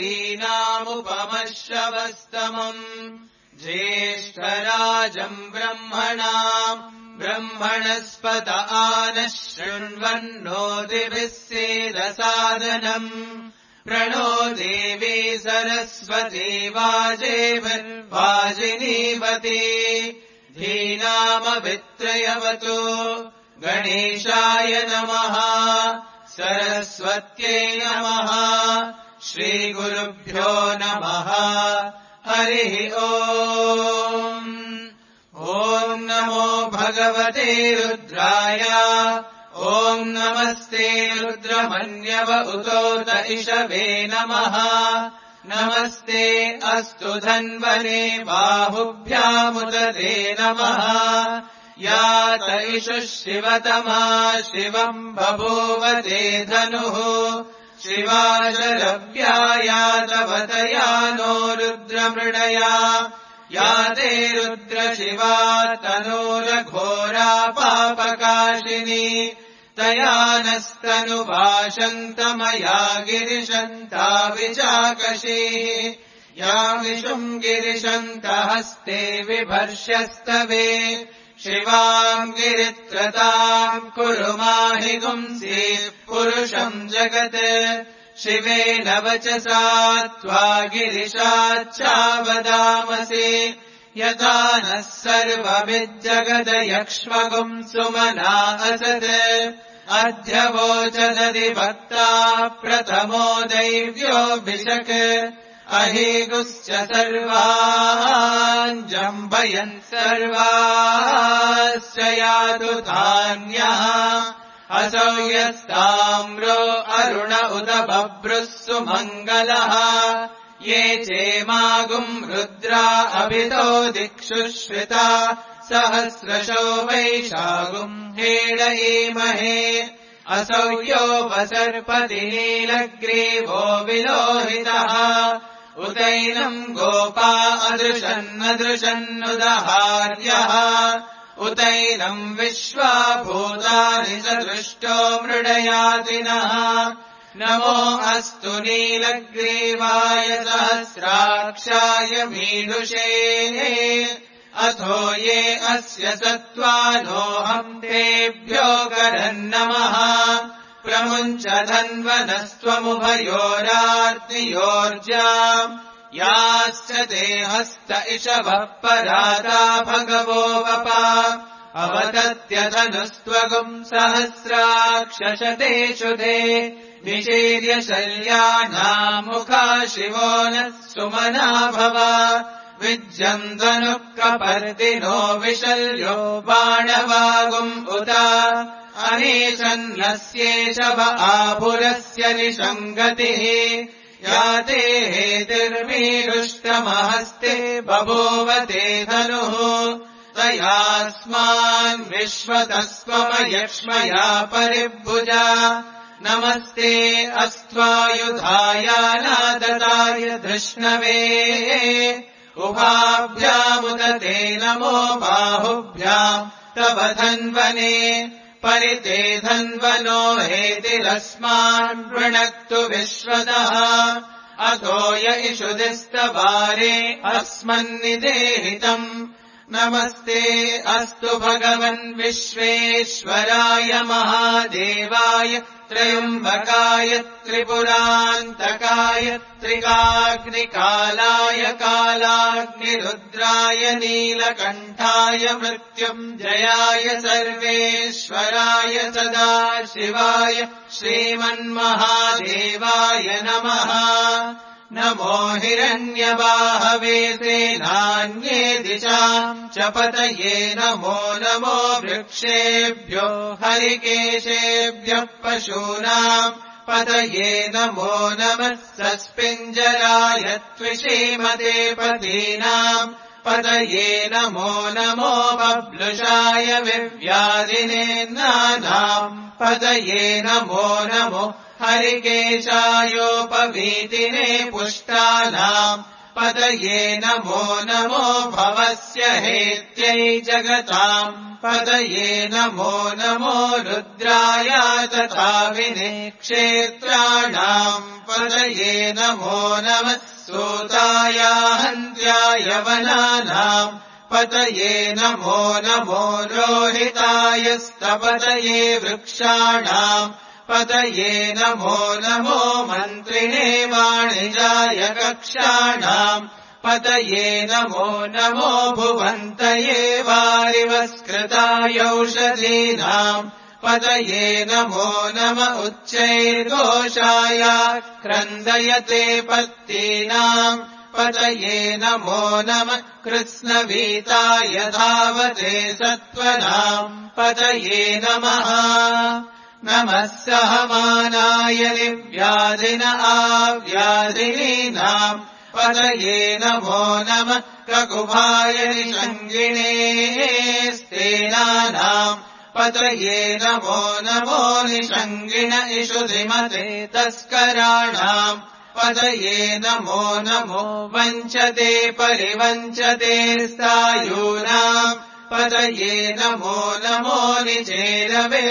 सुमतीनामुपमश्रवस्तमम् ज्येष्ठराजम् ब्रह्मणाम् ब्रह्मणस्पत आनः शृण्वन्नो दिभिः सेदसादनम् प्रणो देवी सरस्वती वाजेभिर्वाजिनीवती धीनामवित्रयवतु गणेशाय नमः सरस्वत्यै नमः श्रीगुरुभ्यो नमः हरिः ओम् ॐ नमो भगवते रुद्राय ॐ नमस्ते रुद्रमन्यव उतोत इषवे नमः नमस्ते अस्तु धन्वने बाहुभ्यामुत ते नमः यात इषुः शिवतमा शिवम् बभूव ते धनुः शिवा शरव्या यातवतया नो रुद्रमृडया याते रुद्रशिवा तनूरघोरा पापकाशिनी तया नस्तनुभाषन्तमया गिरिशन्ता विचाकशीः या विशुम् गिरिशन्तहस्ते बिभर्ष्यस्तवे शिवाम् गिरित्रताम् कुरु माहि गुंसीः पुरुषम् जगत् शिवेन वचसा त्वा गिरिशाच्चावदामसि यथा नः सर्वमिज्जगदयक्ष्मगुम् सुमना असत् अद्य वोचदधिभक्ता प्रथमो दैव्योऽभिषक् अहीगुश्च सर्वान् जम्बयन् सर्वाश्च यातु धान्यः असौ यस्ताम्रो अरुण उत बभ्रुः सुमङ्गलः ये चेमागुम् रुद्रा अभितो दिक्षु श्रिता सहस्रशो वैशागुम् हेडयेमहे असौ योपसर्पति नीलग्रीवो विलोहितः उतैनम् गोपा अदृशन्नदृशन्नुदहार्यः उतैनम् विश्वा भूतानि च दृष्टो मृडयातिनः नमो अस्तु नीलग्रीवाय सहस्राक्षाय मीदुषे अथो ये अस्य सत्त्वानोऽहम् तेभ्यो करन्नमः प्रमुञ्च धन्वनस्त्वमुभयोरार्तियोर्जाम् याश्च ते हस्त इषवः पराता भगवो वपा अवदत्यधनुस्त्वगुम् सहस्राक्षशतेषु ते निचीर्य शल्यानाम् मुखा शिवो नः सुमना भव विज्यम् धनुःकपर्दिनो विशल्यो बाणवागुम् उत अनेशन्नस्येषव आभुरस्य निषङ्गतिः याते हेतिर्मीरुष्टमहस्ते बभूव ते धनुः तयास्मान् विश्वतस्त्वमयक्ष्मया परिभुजा नमस्ते अस्त्वायुधाय नादताय धृष्णवे उभाभ्यामुत ते नमो बाहुभ्याम् तव धन्वने परिते धन्वनो हेतिरस्मान् वृणक्तु विश्वदः अथो य इषुदिस्तवारे अस्मन्निदेहितम् नमस्ते अस्तु भगवन् विश्वेश्वराय महादेवाय त्रयम्बकाय त्रिपुरान्तकाय त्रिकाग्निकालाय कालाग्निरुद्राय नीलकण्ठाय मृत्युञ्जयाय सर्वेश्वराय सदाशिवाय श्रीमन्महादेवाय नमः नमो हिरण्यबाहवे सेनान्ये दिशाम् च पतये नमो नमो वृक्षेभ्यो हरिकेशेभ्यः पशूनाम् पतये नमो नमः सस्पिञ्जराय त्विषीमते पतीनाम् पतये नमो नमो बभ्लुषाय विव्याधिनेन्नानाम् पतये नमो नमो हरिकेशायोपवीतिने पुष्टानाम् पतये नमो नमो भवस्य हेत्यै जगताम् पतये नमो नमो रुद्राय तथा विनेक्षेत्राणाम् पतये नमो नमः सूताय हन्त्याय वनानाम् पतये नमो नमो रोहिताय स्तपतये वृक्षाणाम् पतये नमो नमो मन्त्रिणे वाणिजाय कक्षाणाम् पतये नमो नमो भुवन्तये वारिवस्कृताय औषधीनाम् पतये नमो नम उच्चैर्घोषाय क्रन्दयते पत्तीनाम् पतये नमो नम कृत्स्नवीताय धावते सत्त्वनाम् पतये नमः नमः सहमानाय निर्व्याधिन आव्याधिनीनाम् पतये नमो नमः ककुभाय निषङ्गिणे स्तेनानाम् पतये नमो नमो निषङ्गिण इषुधिमते तस्कराणाम् पतये नमो नमो वञ्चते परिवञ्चते स्थायूनाम् पतये नमो नमो निचेरवे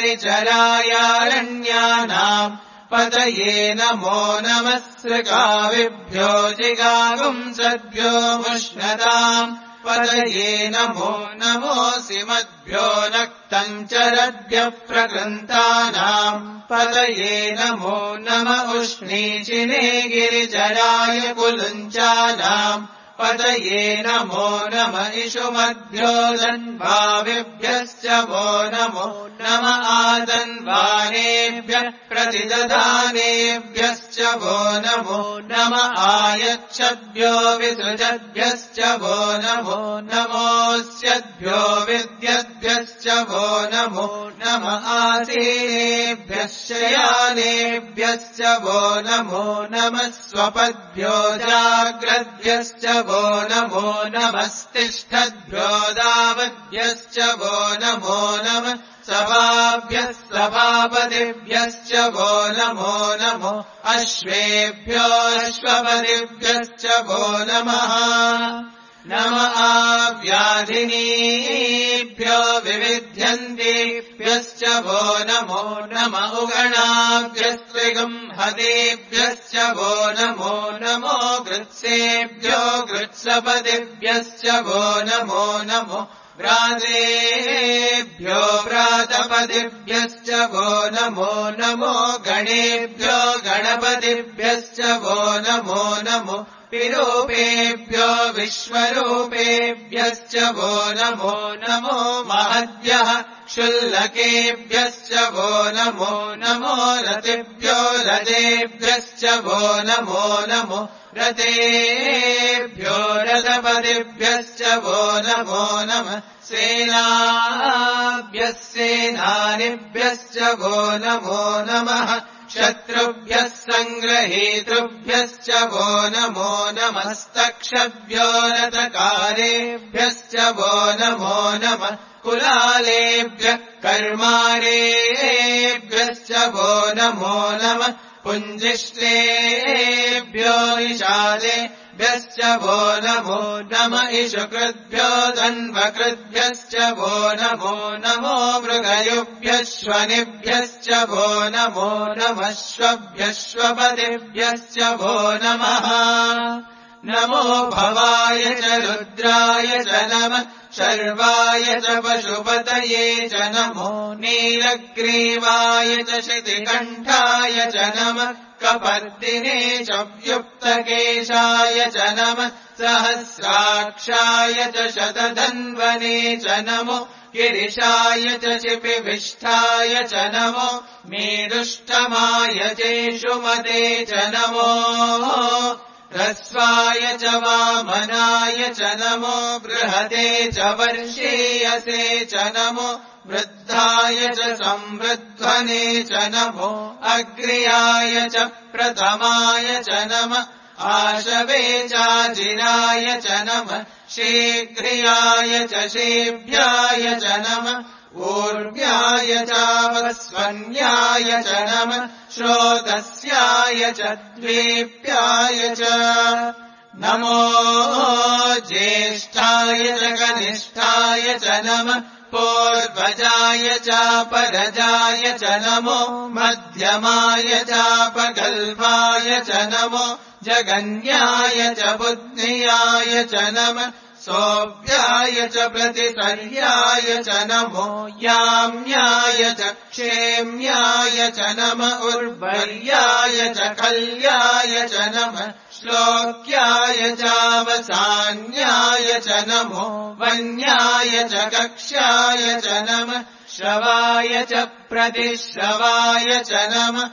परिचरायारण्यानाम् पतये नमो नमः सृकाविभ्यो जिगागुंसद्भ्यो मुष्णताम् पतये नमो नमोऽसि मद्भ्यो नक्तम् चरद्भ्यः प्रकृन्तानाम् पतये नमो नम उष्णीचिने गिरिजराय कुलुञ्चानाम् पतये नमो नम इषुमद्भ्यो दन्वाविभ्यश्च वो नमो नम आदन्वानेभ्यः प्रतिदधानेभ्यश्च वो नमो नम आयच्छद्भ्यो विसृजद्भ्यश्च वो नमो नमोऽस्यद्भ्यो विद्यद्भ्यश्च वो नमो नम आसीनेभ्यश्च यानेभ्यश्च वो नमो नमः स्वपद्भ्यो जाग्रद्भ्यश्च वो नमो नमस्तिष्ठद्भ्यो दावद्भ्यश्च वो नमो नमः सभाभ्यः सभापतिभ्यश्च वो नमो नमो अश्वेभ्यो अश्वपतिभ्यश्च वो नमः नम आव्याधिनीभ्यो विविध्यन्तेभ्यश्च वो नमो नम उगणाभ्यस्त्रिगम्हतेभ्यश्च वो नमो नमो गृत्सेभ्यो गृत्सपतिभ्यश्च वो नमो नमो व्रातेभ्यो व्रातपतिभ्यश्च वो नमो नमो गणेभ्यो गणपतिभ्यश्च वो नमो नमो विरूपेभ्यो विश्वरूपेभ्यश्च वो नमो नमो महद्भ्यः क्षुल्लकेभ्यश्च वो नमो नमो रतेभ्यो रथेभ्यश्च वो नमो नमो रथेभ्यो रथपतिभ्यश्च वो नमो नमः सेनाभ्यः सेनानिभ्यश्च वो नमो नमः शत्रुभ्यः सङ्ग्रहेतृभ्यश्च वो नमो नमस्तक्षभ्यो रथकारेभ्यश्च वो नमो नमः कुलालेभ्यः कर्मारेभ्यश्च वो नमो नमः पुञ्जिष्टेभ्यो निषादेभ्यश्च वो नमो नम इषुकृद्भ्यो धन्वकृद्भ्यश्च वो नमो नमो मृगयुभ्यश्वनिभ्यश्च वो नमो नमश्वभ्यश्वपतिभ्यश्च वो नमः नमो भवाय च रुद्राय च नमः शर्वाय च पशुपतये च नमो नीलग्रीवाय च शितिकण्ठाय च नमः कपर्दिने च व्युक्तकेशाय च नमः सहस्राक्षाय च शतधन्वने च नमो गिरिशाय च शिपिविष्ठाय च नमो मेरुष्टमाय चेषुमते च नमो ह्रस्वाय च वामनाय च नमो बृहते च वर्षीयसे च नमो वृद्धाय च संवृध्वने च नमो अग्र्याय च प्रथमाय च नमः आशवे चाजिराय च नमः शीघ्रियाय च शेभ्याय च नमः ऊर्व्याय चावस्वन्याय च नमः श्रोतस्याय च द्वीप्याय च नमो ज्येष्ठाय च कनिष्ठाय च नमः पूर्वजाय चापरजाय च नमो मध्यमाय चापगल्भाय च नमो जगन्याय च बुद्धियाय च नमः सोऽव्याय च प्रतिसर्याय च नमो याम्याय च क्षेम्याय च नमः उर्वर्याय च कल्याय च नमः श्लोक्याय चावसान्याय च नमो वन्याय च कक्ष्याय च नमः श्रवाय च प्रतिश्रवाय च नमः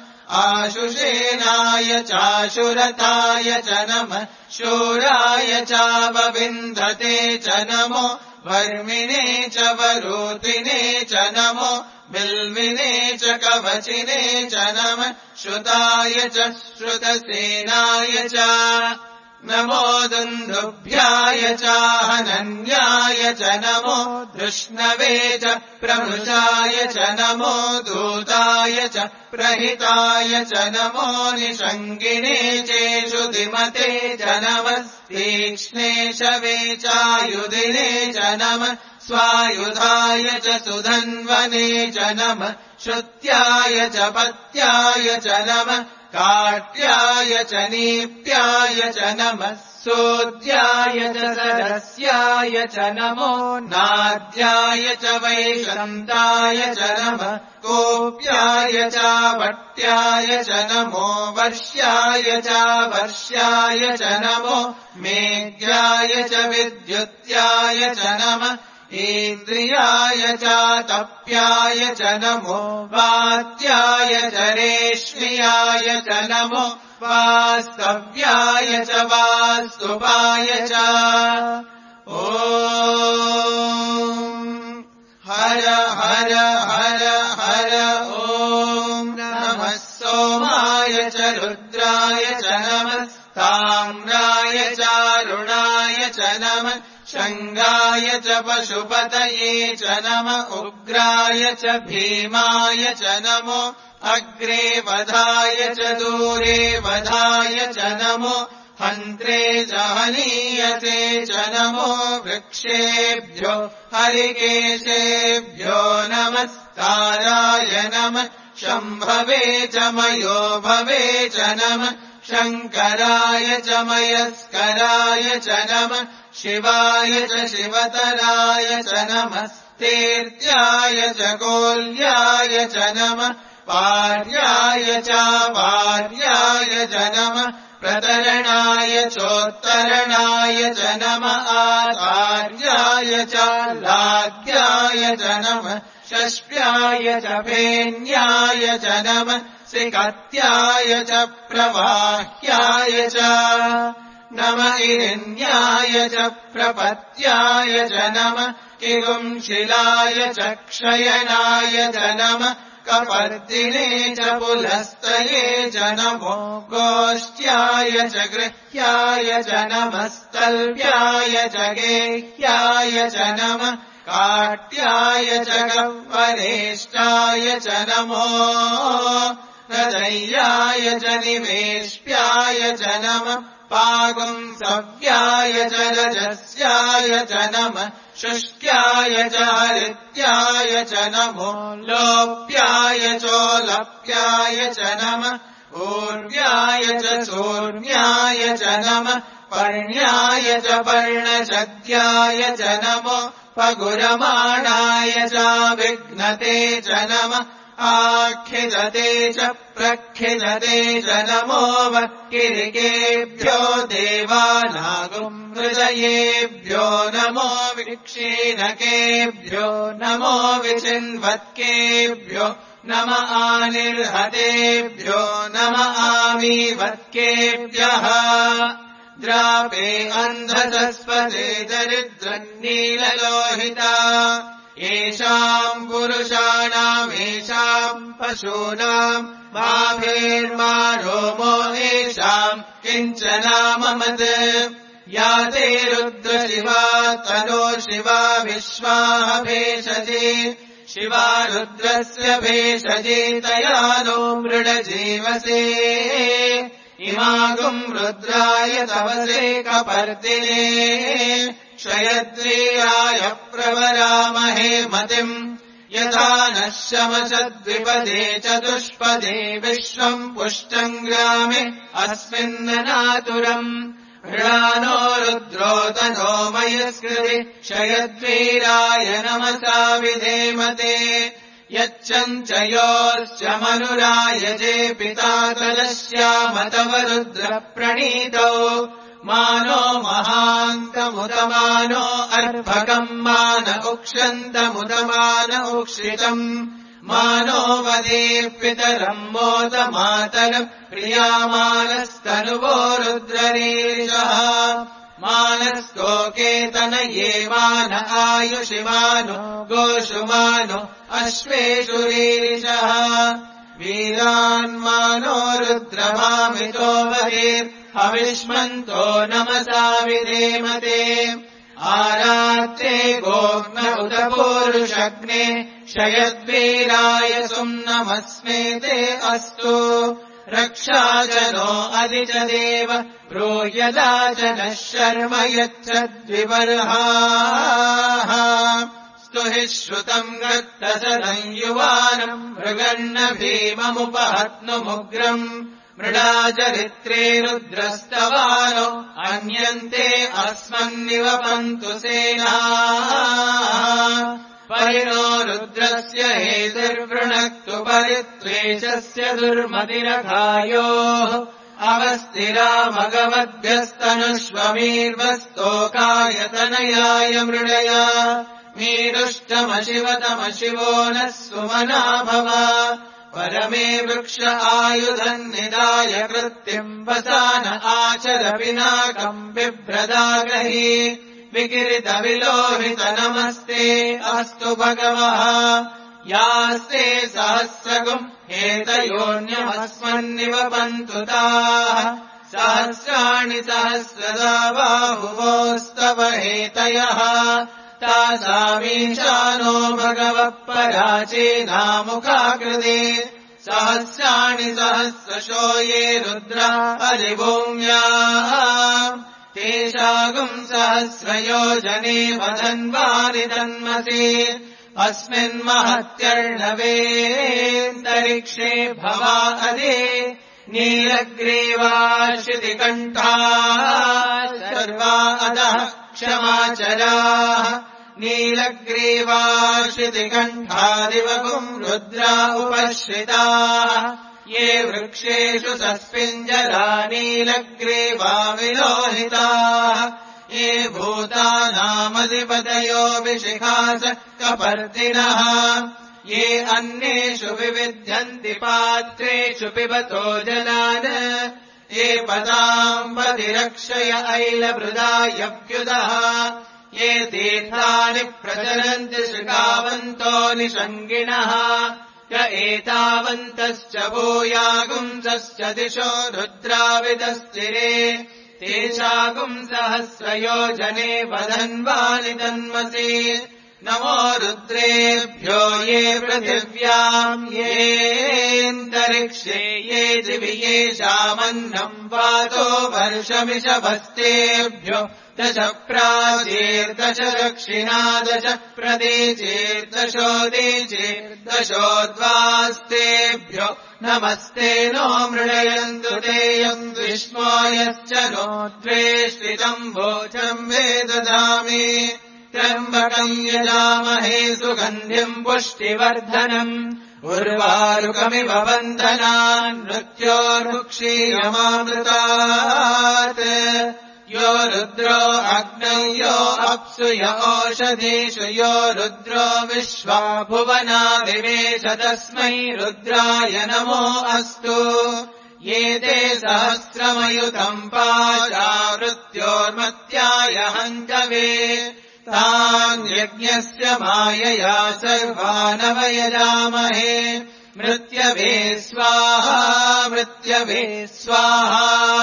आशुषेनाय चाशुरताय च नमः शूराय चावविन्धते च नमो वर्मिणे च वरोतिने च नमो बिल्विने च कवचिने च नमः श्रुताय च श्रुतसेनाय च नमो दुन्दुभ्याय चाहनन्याय च नमो धृष्णवे च प्रमृषाय च नमो दूताय च प्रहिताय च नमो निषङ्गिणे चेषु दिमते च नमः तीक्ष्णे शवे चायुधिने च नमः स्वायुधाय च सुधन्वने च नमः श्रुत्याय च पत्याय च नमः काट्याय च नीप्याय च नमः सोद्याय च सरस्याय च नमो नाद्याय च वैशन्ताय च नमः कोप्याय च वट्याय च नमो वर्ष्याय च वर्ष्याय च नमो मेघ्याय च विद्युत्याय च नमः इन्द्रियाय च तप्याय च नमो वात्याय च रेश्मियाय च नमो वास्तव्याय च वास्तुपाय च ॐ हर हर हर हर ॐ नमः सोमाय च रुद्राय च नमः ताम्राय चारुणाय च नमः शङ्गाय च पशुपतये च नमः उग्राय च भीमाय च नमो अग्रे वधाय च दूरे वधाय च नमो हन्त्रे च हनीयते च नमो वृक्षेभ्यो हरिकेशेभ्यो नमस्काराय नमः शम्भवे च मयो भवे च नमः शङ्कराय च मयस्कराय च नमः शिवाय च शिवतराय च नमः तीर्थ्याय च कोल्याय च नमः पार्याय च वार्याय च नमः प्रतरणाय चोत्तरणाय च नमः आचार्याय च लाद्याय च नमः षष्ट्याय च फेन्याय च नमः सिकत्याय च प्रवाह्याय च नमः इरिन्याय च प्रपत्याय च नमः किगुंशिलाय च क्षयनाय च नमः कपर्दिने च पुलस्तये च नमो गोष्ट्याय च गृह्याय च नमः स्तल्व्याय च गेह्याय च नमः काट्याय च गह्वरेष्टाय च नमो हृदयाय च निवेश्याय च नमः पागुंसव्याय च रजस्याय च नमः शुष्क्याय च हरित्याय च नमो लोप्याय चोलप्याय च नमः ऊर्व्याय च सूर्ण्याय च नमः पर्ण्याय च पर्णशद्याय च नमो पगुरमाणाय च विघ्नते च नमः आखिदते च प्रखिदते च नमो वक्किरिकेभ्यो देवानागुंहृदयेभ्यो नमो विक्षीणकेभ्यो नमो विचिन्वत्केभ्यो नम आनिर्हतेभ्यो नम आमीवत्केभ्यः द्रापे अन्धसस्पते दरिद्रन्नीललोहिता येषाम् पुरुषाणाम् येषाम् पशूनाम् माभेर्मारोमो येषाम् किञ्चनाममत् या ते रुद्रशिवा तनो शिवा विश्वाः भेषजे शिवा रुद्रस्य भेषजे तया नो मृडजीवसे इमागुम् रुद्राय तवसे कपर्दिने क्षयद्वीराय प्रवरामहे मतिम् यथा नः शमसद्विपदे चतुष्पदे विश्वम् पुष्टम् ग्रामे अस्मिन्ननातुरम् मृडानो रुद्रो तनो मयस्कृति क्षयद्वीराय नमसा विधेमते यच्चञ्चयोश्च मनुरायजे पिता तदस्यामतव रुद्रप्रणीतौ मानो महान्तमुदमानो अर्भकम् मान उक्षन्तमुदमान उक्षितम् मानो वदे पितरम् मोदमातरम् प्रियामानस्तनुवो रुद्ररीरिषः मानस्तोकेतनये मान आयुषिमानो गोषुमानो अश्वेषु रीरिषः वीरान्मानो रुद्रमामितो हविष्मन्तो नमसा विधेमते आरात्रे गोग्न उत पूरुषग्ने क्षयद्वीराय सुम्नमस्मे ते अस्तु रक्षाजनो अधिच देव ब्रूयदा च नः शर्म यच्छद्विबर्हाः स्तुहि श्रुतम् गत्तसदम् युवानम् मृगन्न भीममुपहत्नुमुग्रम् मृडाचरित्रे रुद्रस्तवानो अन्यन्ते अस्मन्निवपन्तु सेनाः परिणो रुद्रस्य हेतिर्वृणक्तु परित्वेषस्य दुर्मतिरघायोः अवस्थिरामगवद्भ्यस्तनुष्वमीर्वस्तोकायतनयाय मृडय मीरुष्टमशिवतमशिवो नः सुमना भव परमे वृक्ष आयुधम् निदाय कृत्तिम् वसान आचर पिनाकम् बिभ्रदागहि विकिरितविलोहित नमस्ते अस्तु भगवः यास्ते सहस्रगुम् हेतयोऽन्यमस्मन्निवपन्तु ताः सहस्राणि सहस्रदा बाहुवोस्तव हेतयः तासामीशानो भगवः पराचीनामुखाकृते सहस्राणि सहस्रशो ये रुद्रा अधिभूम्याः तेषागुम् सहस्रयोजने वदन्वानि तन्मसि अस्मिन्महत्यर्णवेऽन्तरिक्षे भवा अदे नीलग्रीवाश्रितिकण्ठाः सर्वा अधः क्षमाचराः नीलग्रीवाश्रितिकण्ठादिवगुम् रुद्रा उपश्रिताः ये वृक्षेषु सस्पिञ्जरा नीलग्रीवा विलोहिताः ये भूतानामधिपतयो विशिखास कपर्दिनः ये अन्येषु विविध्यन्ति पात्रेषु पिबतो जलान् ये पदाम् पतिरक्षय ऐलभृदायभ्युदः ये तीर्थानि प्रचलन्ति शृगावन्तो निषङ्गिणः य एतावन्तश्च भूयागुंसश्च दिशो रुद्राविदस्थिरे तेषागुम् सहस्रयोजने वदन्वानि तन्मसि नमो रुद्रेभ्यो ये पृथिव्याम् येऽन्तरिक्षे ये दिवि येषामन्नम् वातो वर्षमिषभस्तेभ्यो दश प्राचीर्दश दक्षिणा दश प्रदेचेर्दशोदीचेर्दशोद्वास्तेभ्यो नमस्ते नो मृडयन्तु तेयम् विष्मो यश्च नो द्वेष्टितम् भोजम् वे ददामि त्र्यम्बकम् यजामहे सुगन्धिम् पुष्टिवर्धनम् उर्वारुकमिव बन्धनान् मृत्योर्मुक्षीयमामृतात् यो रुद्रो अग्नौ यो अप्सु य ओषधीषु यो रुद्रो विश्वा भुवना विवेश तस्मै रुद्राय नमो अस्तु ये ते सहस्रमयुतम् पाचा मृत्योर्मत्याय हन्तवे तान् यज्ञस्य मायया सर्वानवयजामहे मृत्यवे स्वाहा मृत्यवे स्वाहा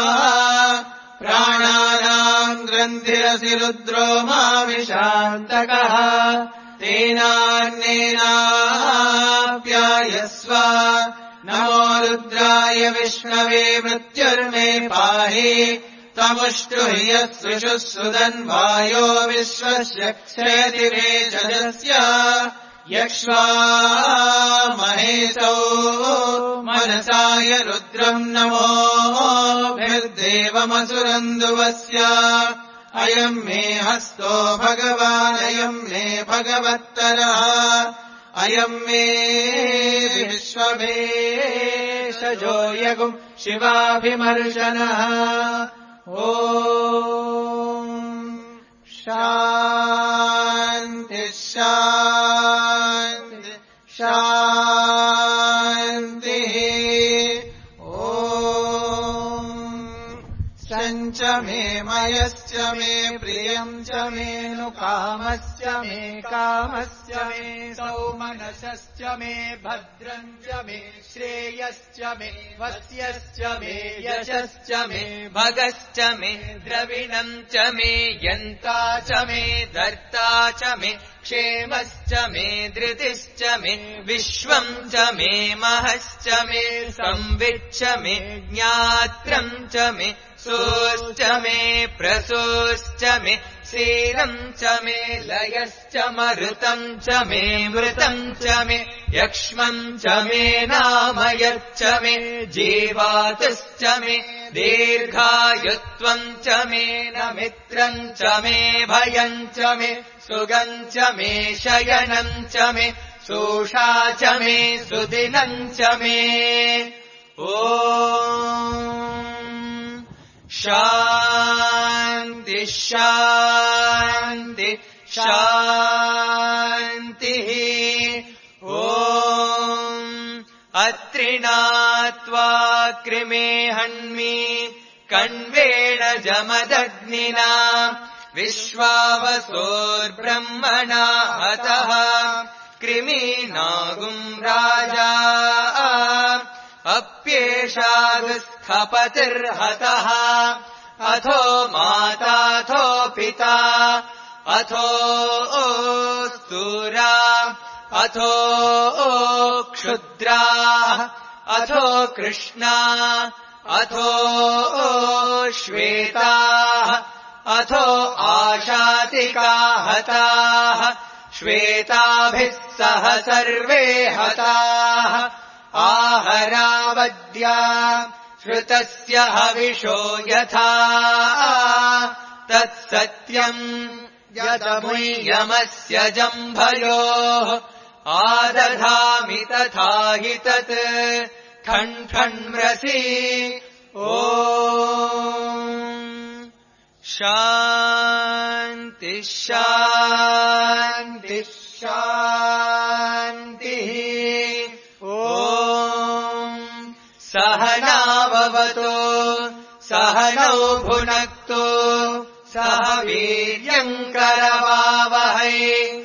प्राणानाम् ग्रन्थिरसि रुद्रो माविशान्तकः तेनान्नेनाप्यायस्व नमो रुद्राय विष्णवे मृत्युर्मे पाहि तमुष्टुह्यः सुदन्वायो विश्वस्य क्षेति वेशजस्य यक्ष्वा महेशौ मनसाय रुद्रम् नमोभिर्देवमसुरन्दुवस्य अयम् मे हस्तो भगवान् अयम् मे भगवत्तरः अयम् मे विश्वभेषजो यगुम् शिवाभिमर्शनः ॐ शान्ति शान्ति शान्तिः च मे मयश्च मे प्रियम् च मे नु कामस्य मे कामस्य मे सौमनसश्च मे भद्रम् च मे श्रेयश्च मे वस्यश्च मे यशश्च मे भगश्च मे द्रविणम् च मे यन्ता च मे धर्ता च मे क्षेमश्च मे धृतिश्च मे विश्वम् च मे महश्च मे संविच्च मे ज्ञात्रम् च मे सोश्च मे प्रसोश्च मे शीलम् च मे लयश्च मरुतम् च मे मृतम् च मे यक्ष्मम् च मे नामयच्च मे जीवातुश्च मे दीर्घायुत्वम् च मे न मित्रम् च मे भयम् च मे सुगम् च मे शयनम् च मे सोषा च मे सुदिनम् च मे ॐ शान्ति शान्ति शान्तिः ॐ अत्रिणात्वा कृमे हन्मि कण्वेण जमदग्निना विश्वावसोर्ब्रह्मणा हतः कृमीनागुम् राजा अप्येषागुस्थपतिर्हतः अथो माताथो पिता अथो स्तूरा अथो क्षुद्राः अथो कृष्णा अथो श्वेताः अथो आशातिका हताः श्वेताभिः सह सर्वे हताः आहरावद्या श्रुतस्य हविषो यथा तत्सत्यम् यतमुय्यमस्य जम्भयोः आदधामि तथा हि तत् खण्खण्म्रसि ॐ शान्ति शान्ति शान्तिः ॐ सहनाववतु सहनौ भुनक्तु सह वीर्यम् करवावहै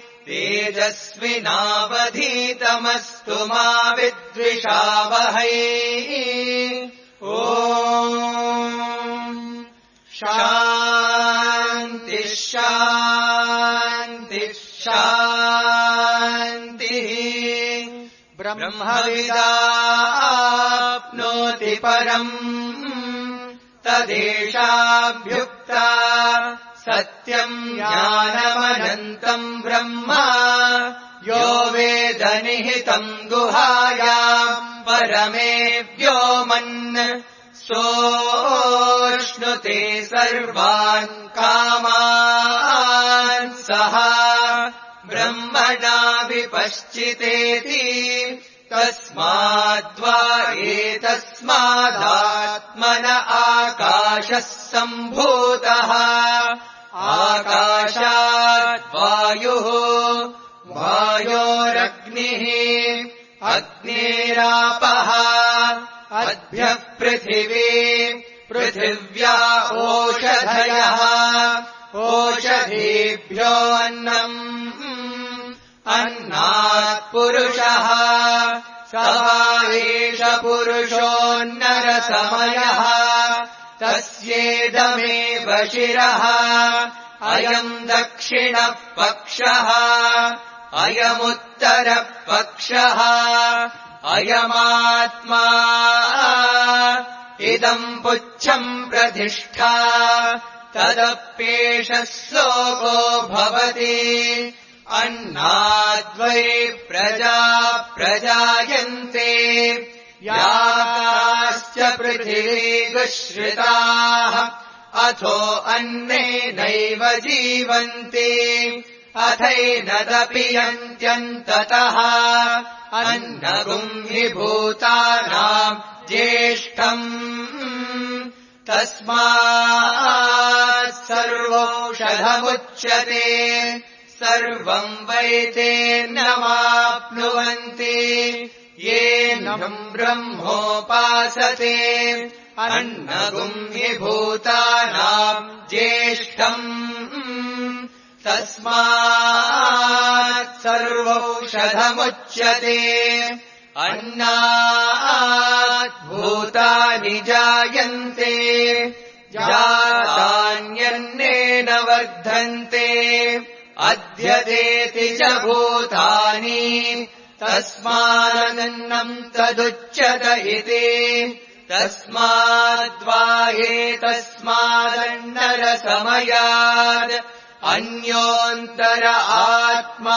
तेजस्विनावधीतमस्तु मा विद्विषावहै ॐ शान्ति शान्ति शान्तिः ब्रह्मविदाप्नोति परम् तदेषाभ्युक्ता सत्यम् ज्ञानमनन्तम् ब्रह्म यो वेद निहितम् गुहायाम् परमे व्योमन् सोऽश्नुते सर्वान् कामान् सः ब्रह्मणा विपश्चितेति तस्माद्वा एतस्मादात्मन आकाशः सम्भूतः आकाशात् वायुः वायोरग्निः अग्निरापः अद्भ्यः पृथिवी पृथिव्या ओषधयः ओषधीभ्यो अन्नम् अन्नात् पुरुषः स वा एष पुरुषोन्नरसमयः तस्येदमेव शिरः अयम् दक्षिणः पक्षः अयमुत्तरः पक्षः अयमात्मा इदम् पुच्छम् प्रतिष्ठा तदप्येष श्लोको भवति अन्नाद्वै प्रजा प्रजायन्ते याश्च पृथिवीगुश्रिताः अथो अन्नेनैव जीवन्ति अथैनदपि यन्त्यन्ततः अन्नगुम् हि भूतानाम् ज्येष्ठम् तस्मात् सर्वौषधमुच्यते सर्वम् वैतेन्नमाप्नुवन्ति येनम् ब्रह्मोपासते अन्नगुम् हि भूतानाम् ज्येष्ठम् तस्मात् सर्वौषधमुच्यते अन्नात् भूतानि जायन्ते जातान्यन्नेन वर्धन्ते अध्यतेति च भूतानि तस्मादन्नम् तदुच्यत इति तस्माद्वाहेतस्मादन्नरसमयात् अन्योऽन्तर आत्मा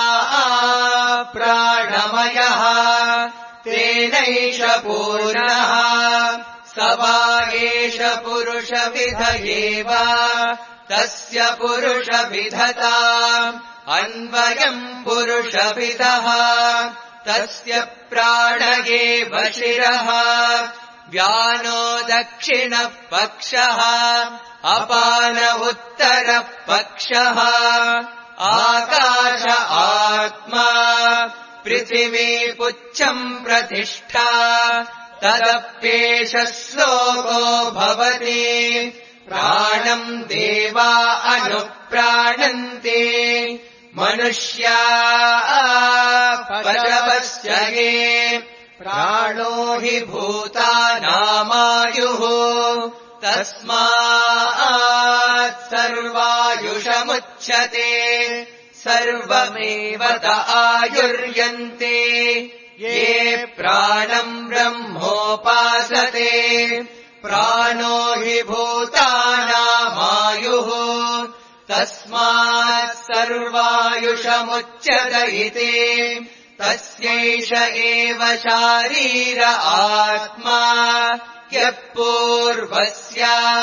प्राणमयः तेनैष पूर्णः स वा एष पुरुषविध एव तस्य पुरुषविधता अन्वयम् पुरुषविदः तस्य प्राण एव शिरः व्यानो दक्षिणः पक्षः अपान उत्तरः पक्षः आकाश आत्मा पृथिवी पुच्छम् प्रतिष्ठा तदप्येष श्लोको भवति प्राणम् देवा अनुप्राणन्ते मनुष्या पशवश्च ये प्राणो हि भूतानामायुः तस्मात् सर्वायुषमुच्यते सर्वमेव त आयुर्यन्ते ये प्राणम् ब्रह्मोपासते प्राणो हि भूतानामायुः तस्मात् सर्वायुषमुच्यत इति तस्यैष एव शारीर आत्मा यः पूर्वस्य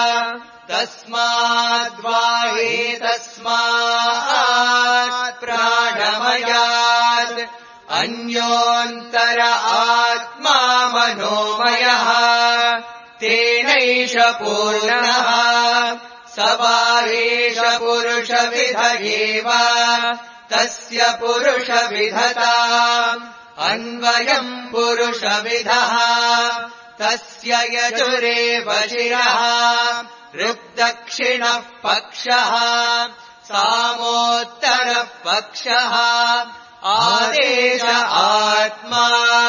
तस्माद्वाहेतस्मात् प्राणमयात् अन्योऽन्तर आत्मा मनोमयः तेनैष पूर्णः स वा एष पुरुषविध एव तस्य पुरुषविधता अन्वयम् पुरुषविधः तस्य यजुरेव शिरः ऋक्दक्षिणः पक्षः सामोत्तरः पक्षः आदेश आत्मा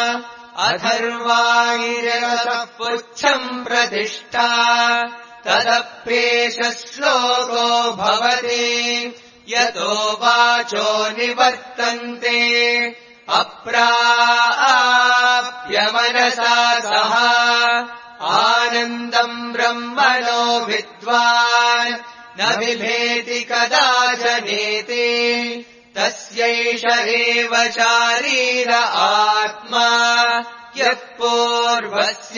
अथर्वाणिरसः पुच्छम् प्रतिष्ठा तदप्येष श्लोको भवति यतो वाचो निवर्तन्ते अप्राप्य मनसा सह आनन्दम् ब्रह्मणो विद्वान् न बिभेति कदाचनेति तस्यैष एव शारीर आत्मा यः पूर्वस्य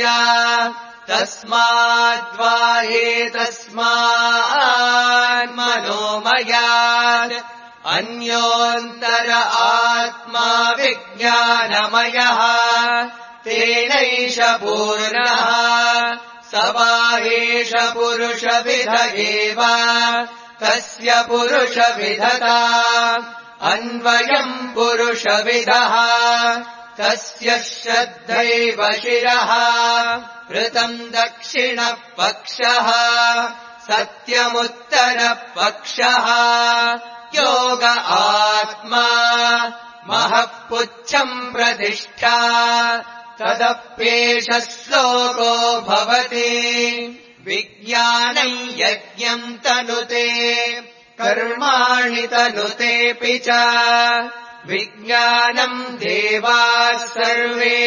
तस्माद्वाहेतस्मात् मनोमयात् अन्योऽन्तर आत्मा विज्ञानमयः तेनैष पूर्णः स वा एष पुरुषविध एव तस्य पुरुषविधता अन्वयम् पुरुषविदः तस्य श्रद्धैव शिरः ऋतम् दक्षिणः पक्षः सत्यमुत्तरः पक्षः योग आत्मा महःपुच्छम् प्रतिष्ठा तदप्येष श्लोको भवति विज्ञानम् यज्ञम् तनुते कर्माणि तनुतेऽपि च विज्ञानम् देवाः सर्वे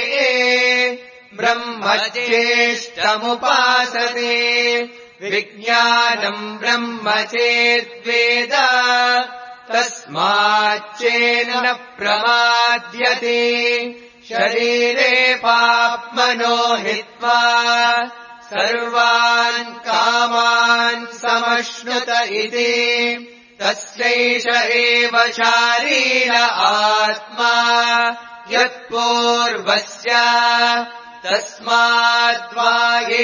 ब्रह्मज्येष्ठमुपासते विज्ञानम् ब्रह्म चेद्वेद तस्माच्चेन न प्रमाद्यते शरीरे पाप्मनो हित्वा सर्वान् कामान् समश्नुत इति तस्यैष एव शारीर आत्मा यत्पूर्वस्य तस्माद्वा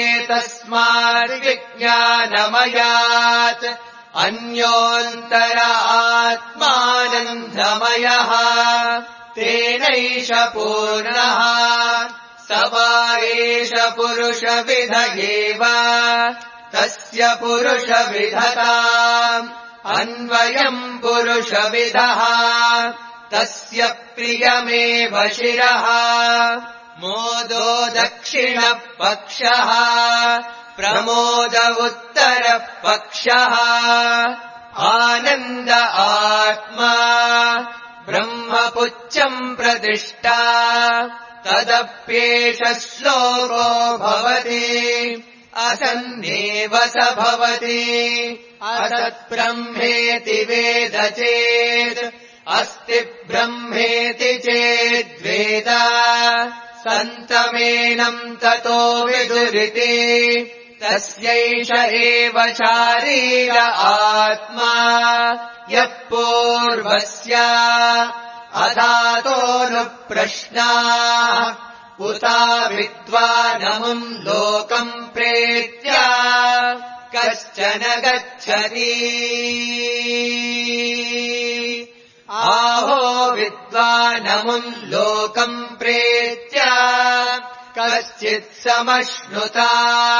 एतस्माद्विज्ञानमयात् अन्योऽन्तर आत्मानन्दमयः तेनैष पूर्णः स वा एष पुरुषविद एव तस्य पुरुषविधताम् अन्वयम् पुरुषविदः तस्य प्रियमेव शिरः मोदो दक्षिणपक्षः प्रमोद उत्तरपक्षः आनन्द आत्मा ब्रह्मपुच्छम् प्रतिष्ठा तदप्येष श्लोको भवति असन्नेव स भवति असत्ब्रह्मेति वेद चेत् अस्ति ब्रह्मेति चेद्वेद सन्तमेनम् ततो विदुरिति तस्यैष एव शारीर आत्मा यत्पूर्वस्य अधातोऽनुप्रश्नाः उता विद्वानमुम् लोकम् प्रेत्य कश्चन गच्छति आहो विद्वानमुम् लोकम् प्रेत्य कश्चित् समश्नुता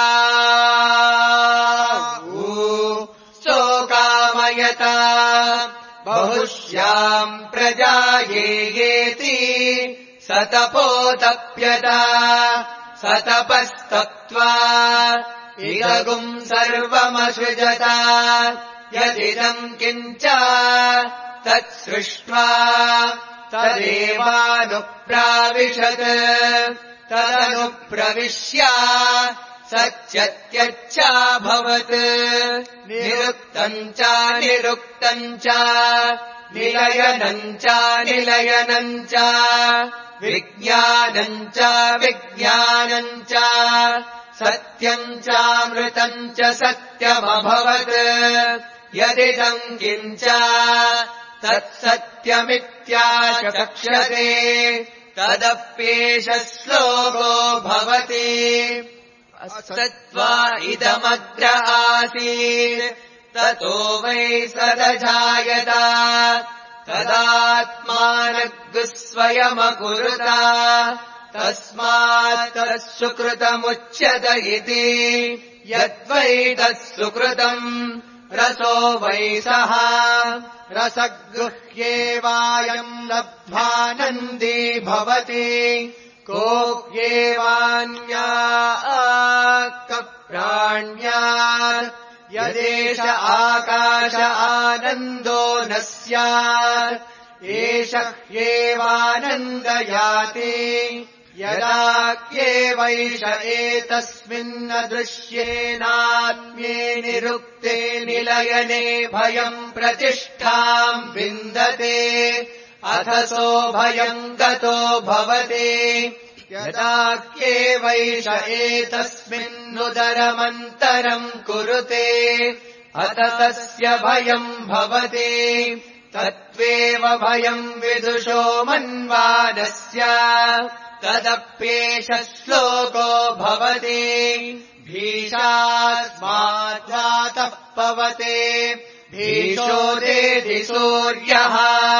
सोकामयता बहुश्याम् प्रजायेति सतपोतप्यता सतपस्तप्त्वा इदगुम् सर्वमसृजता यदिदम् किञ्च तत्सृष्ट्वा तदेवानुप्राविशत् तदनुप्रविश्य सत्यत्यच्चाभवत् निरुक्तम् च निरुक्तम् च निलयनम् च निलयनम् च विज्ञानम् च विज्ञानम् च सत्यम् चामृतम् च सत्यमभवत् यदिदम् किञ्च तत्सत्यमित्याचक्षते तदप्येष श्लोको भवति असत्त्वा इदमग्र आसीत् ततो वै सदजायत तदात्मानग्स्वयमकुरुत तस्मात् तत्सुकृतमुच्यत इति यद्वै तत्सुकृतम् रसो वै सः रसगृह्येवायम् लब्ध्वानन्दी भवति कोऽप्येवान्या प्राण्यात् यदेष आकाश आनन्दो न स्यात् एष ह्येवानन्दयाति यदाक्येवैष एतस्मिन्न दृश्येनात्म्ये निरुक्ते निलयने भयम् प्रतिष्ठाम् विन्दते अथसो भयम् गतो भवति यदाक्येवैष एतस्मिन्नुदरमन्तरम् कुरुते अथ तस्य भयम् भवति तत्त्वेव भयम् विदुषो मन्वानस्य तदप्येष श्लोको भवति भीषास्माद्वातः पवते भीषोदेधि सूर्यः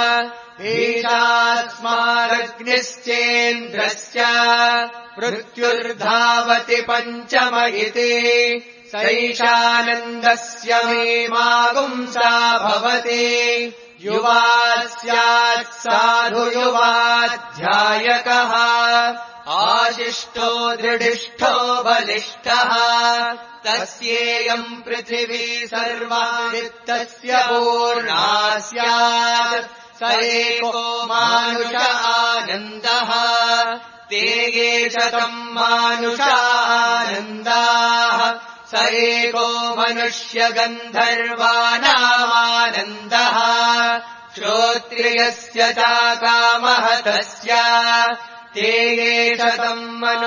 भीषास्मारग्निश्चेन्द्रस्य मृत्युर्धावति पञ्चम इति सैषानन्दस्य मे मागुंसा भवति युवा स्यात् साधु युवाध्यायकः आशिष्टो दृढिष्ठो बलिष्ठः तस्येयम् पृथिवी सर्वा वित्तस्य पूर्णा स्यात् स एको मानुष आनन्दः ते ये शतम् मानुष आनन्दाः स एको मनुष्यगन्धर्वानामानन्दः श्रोत्रियस्य चाकामः तस्य ते ये शतम्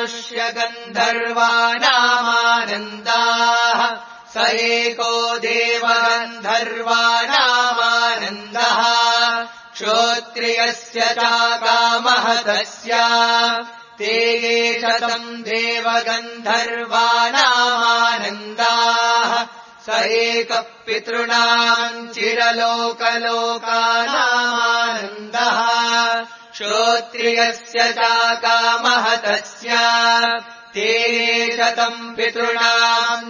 मनुष्यगन्धर्वानामानन्दाः स एको देवगन्धर्वानामानन्दः श्रोत्रियस्य चाकामः तस्य ते ये शतम् देवगन्धर्वानामानन्दाः स एकः पितॄणाम् चिरलोकलोकानामानन्दः श्रोत्रियस्य चाकामः तस्य ते ये शतम् पितॄणाम्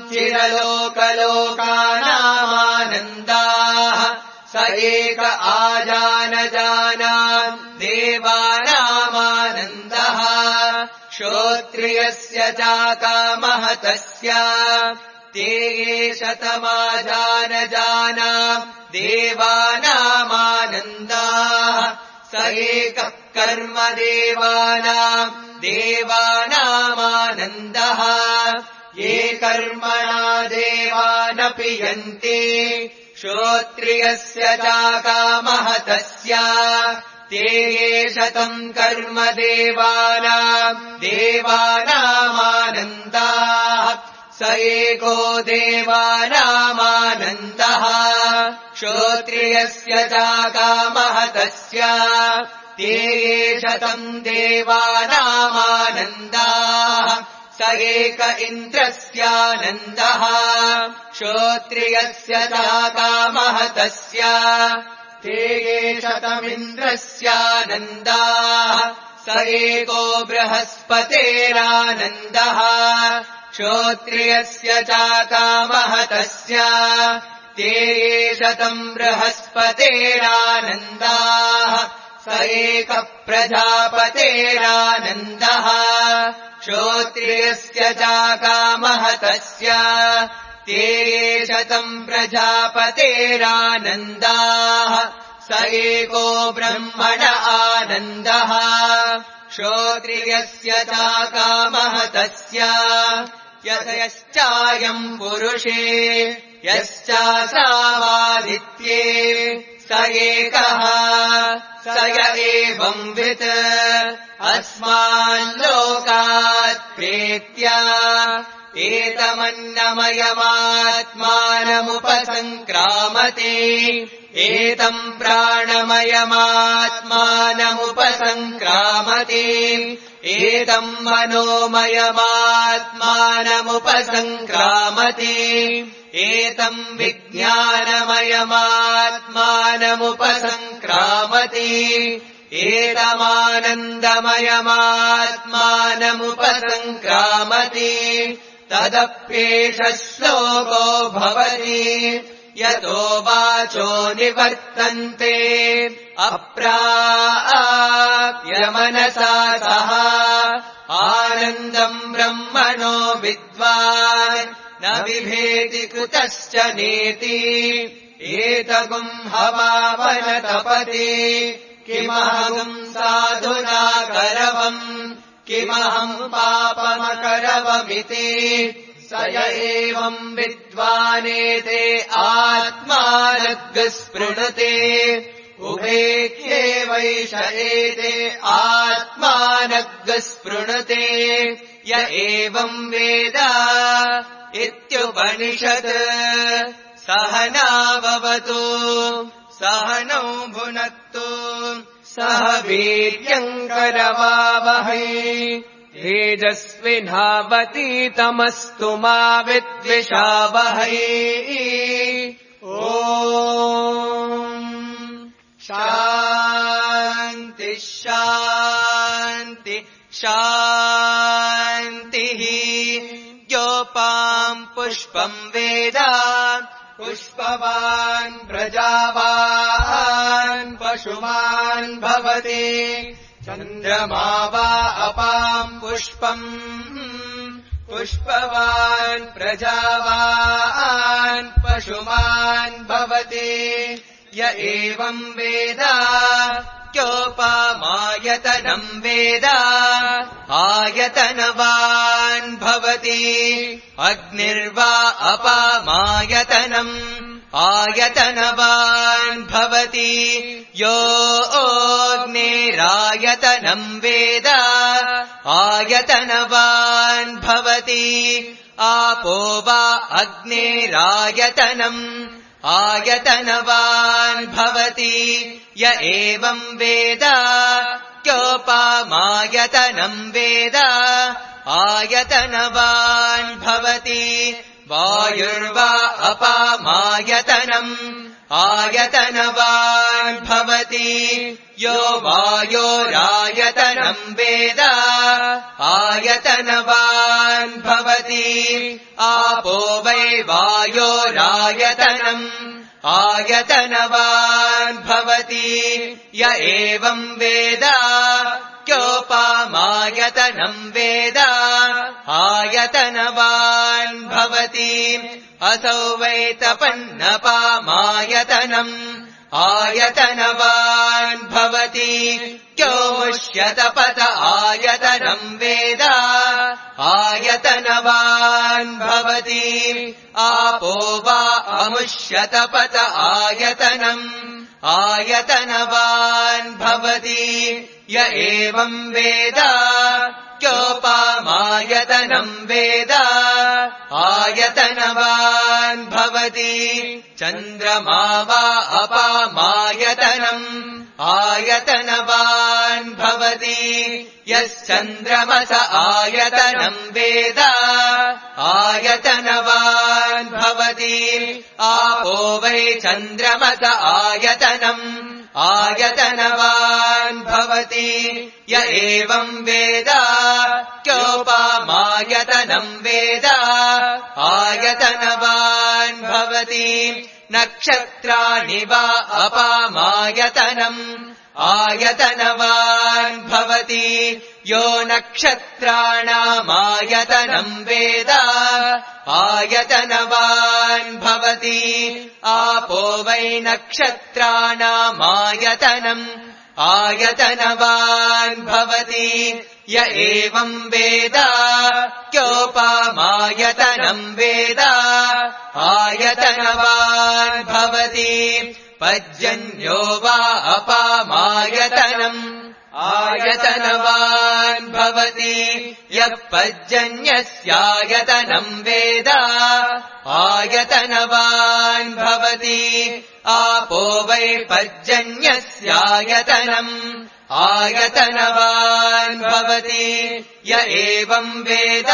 चिरलोकलोकानामानन्दाः स एक आजानजानाम् देवानामानन्दः श्रोत्रियस्य चाकामः तस्य ते ये शतमाजानजानाम् देवानामानन्दाः स एकः कर्मदेवानाम् देवानामानन्दः ये कर्मणा देवानपि यन्ति श्रोत्रियस्य चाकामः तस्य ते ये शतम् कर्मदेवानाम् देवानामानन्दाः स एको देवानामानन्दः श्रोत्रियस्य चाकामः तस्य ते ये शतम् देवानामानन्दाः स एक इन्द्रस्यानन्दः श्रोत्रियस्य चाकामः तस्य ते ये शतमिन्द्रस्यानन्दाः स एको बृहस्पतेरानन्दः श्रोत्रियस्य चाकामः तस्य ते ये शतम् बृहस्पतेरानन्दाः स एकः प्रजापतेरानन्दः श्रोत्रियस्य चाकामः तस्य ते ये शतम् प्रजापतेरानन्दाः स एको ब्रह्मण आनन्दः श्रोत्रियस्य चाकामः तस्य यश्चायम् पुरुषे यश्चासावादित्ये स एकः स य एवंवित् अस्माल्लोकात् प्रेत्य एतमन्नमयमात्मानमुपसङ्क्रामते एतम् प्राणमयमात्मानमुपसङ्क्रामते एतम् मनोमयमात्मानमुपसङ्क्रामते एतम् विज्ञानमयमात्मानमुपसङ्क्रामते एतमानन्दमयमात्मानमुपसङ्क्रामते तदप्येष श्लोको भवति यतो वाचो निवर्तन्ते अप्राप्य मनसा सह आनन्दम् ब्रह्मणो विद्वान् न बिभेति कुतश्च नेति एतगुम् हवावनतपति किमहम् साधुना करवम् किमहम् पापमकरवमिति स य एवम् विद्वानेते आत्मानग्स्पृणुते उभेख्येवैष एते आत्मानग्स्पृणुते य एवम् वेद इत्युपनिषत् सहनाववतु सहनौ भुनक्तु सह वीर्यङ्करवावहै तेजस्विनावतीतमस्तु मा विद्विषावहै ॐ शान्ति शान्ति शान्तिः योपाम् पुष्पम् वेद पुष्पवान् प्रजावान् पशुमान् भवति चन्द्रमा वा अपाम् पुष्पम् पुष्पवान् प्रजावान् पशुमान् भवति य एवम् वेद क्योपमायतनम् वेद आयतनवान् भवति अग्निर्वा अपामायतनम् आयतनवान् भवति यो अग्निरायतनम् वेद आयतनवान् भवति आपो वा अग्निरायतनम् आयतनवान् भवति य एवम् वेद क्योपमायतनम् वेद आयतनवान् भवति वायुर्वा अपामायतनम् आयतनवान् भवति यो वायोरायतनम् वेद आयतनवान् भवति आपो वै वायोरायतनम् आयतनवान् भवति य एवम् वेद क्योपमायतनम् वेद आयतनवान् भवति असौ वै तपन्नपामायतनम् आयतनवान् भवति क्योमुष्यतपत आयतनम् वेद आयतनवान् भवति आपो वा अमुष्यतपत आयतनम् आयतनवान् भवति य एवम् वेद क्योपमायतनम् वेद आयतनवान् भवति चन्द्रमा वा अपामायतनम् आयतनवान् भवति यश्चन्द्रमस आयतनम् वेद आयतनवान् भवति आपो वै चन्द्रमस आयतनम् आयतनवान् भवति य एवम् वेद क्योपमायतनम् वेद आयतनवान् भवति नक्षत्राणि वा अपामायतनम् आयतनवान् भवति यो नक्षत्राणामायतनम् वेद आयतनवान् भवति आपो वै नक्षत्राणामायतनम् आयतनवान् भवति य एवम् वेद क्योपमायतनम् वेद आयतनवान् भवति पर्जन्यो वा अपामायतनम् आयतनवान् भवति यः पर्जन्यस्यायतनम् वेद आयतनवान् भवति आपो वै पर्जन्यस्यायतनम् आयतनवान् भवति य एवम् वेद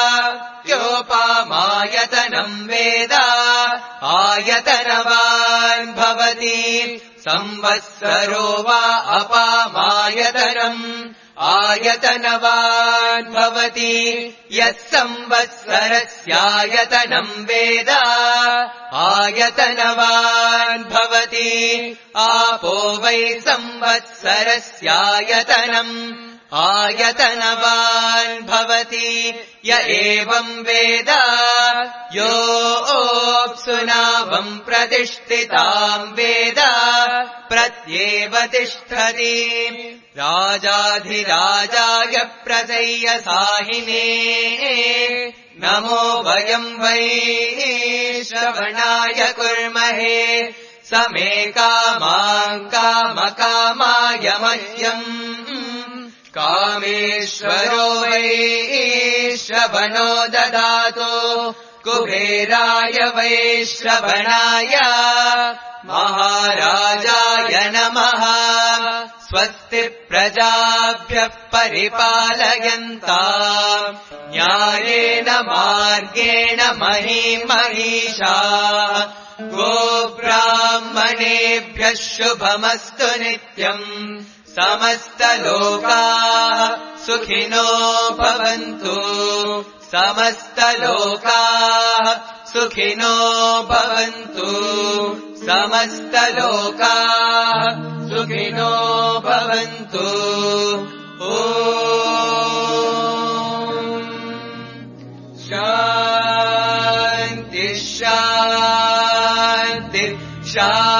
क्योपमायतनम् वेद आयतनवान् भवति संवत्सरो वा अपामायतनम् आयतनवान् भवति यः संवत्सरस्यायतनम् वेद आयतनवान् भवति आपो वै संवत्सरस्यायतनम् आयतनवान् भवति य एवम् वेद योऽप्सुनावम् प्रतिष्ठिताम् वेद प्रत्येव तिष्ठति राजाधिराजाय प्रजयसाहिने नमो वयम् वै श्रवणाय कुर्महे समे कामाम् कामकामाय मह्यम् कामेश्वरो वै श्रवणो ददातु कुबेराय वै श्रवणाय महाराजाय नमः स्वस्ति प्रजाभ्यः परिपालयन्ताम् न्यायेन मार्गेण महीम् महिषाः गोब्राह्मणेभ्यः शुभमस्तु नित्यम् समस्तलोकाः सुखिनो भवन्तु समस्तलोकाः सुखिनो भवन्तु समस्तलोकाः सुखिनो भवन्तु ॐ शान्ति शान्ति शान्ति